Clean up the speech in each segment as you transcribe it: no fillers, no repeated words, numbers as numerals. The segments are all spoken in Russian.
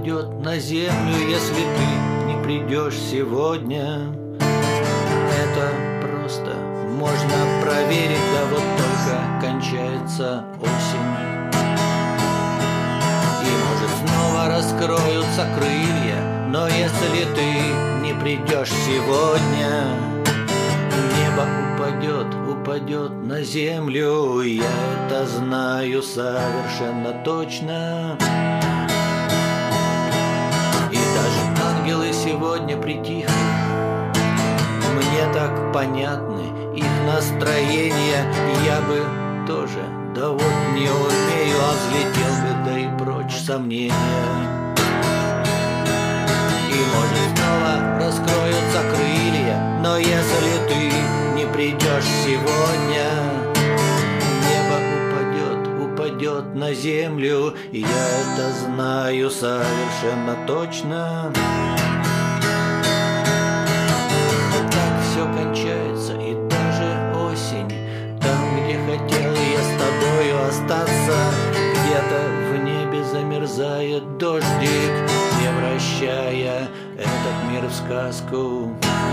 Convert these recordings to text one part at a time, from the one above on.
упадет на землю, если ты не придешь сегодня. Это просто можно проверить, да вот только кончается осень. И может снова раскроются крылья, но если ты не придешь сегодня, небо упадет на землю, я это знаю совершенно точно. И даже ангелы сегодня притихли, мне так понятны их настроения. Я бы тоже, да вот не умею, а взлетел бы, да и прочь сомнения. И может снова раскроются крылья, но если ты не придешь сегодня, небо упадет на землю, я это знаю совершенно точно. Так все кончается, и даже осень, там, где хотел я с тобою остаться, где-то в небе замерзает дождик, превращая этот мир в сказку.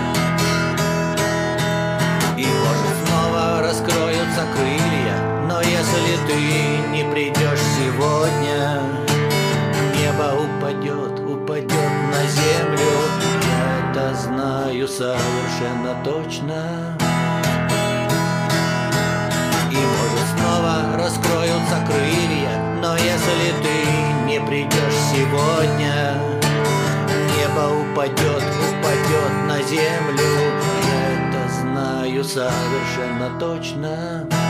И может снова раскроются крылья, но если ты не придешь сегодня, небо упадет на землю, я это знаю совершенно точно. И может снова раскроются крылья, но если ты не придешь сегодня, небо упадет на землю, я это знаю совершенно точно.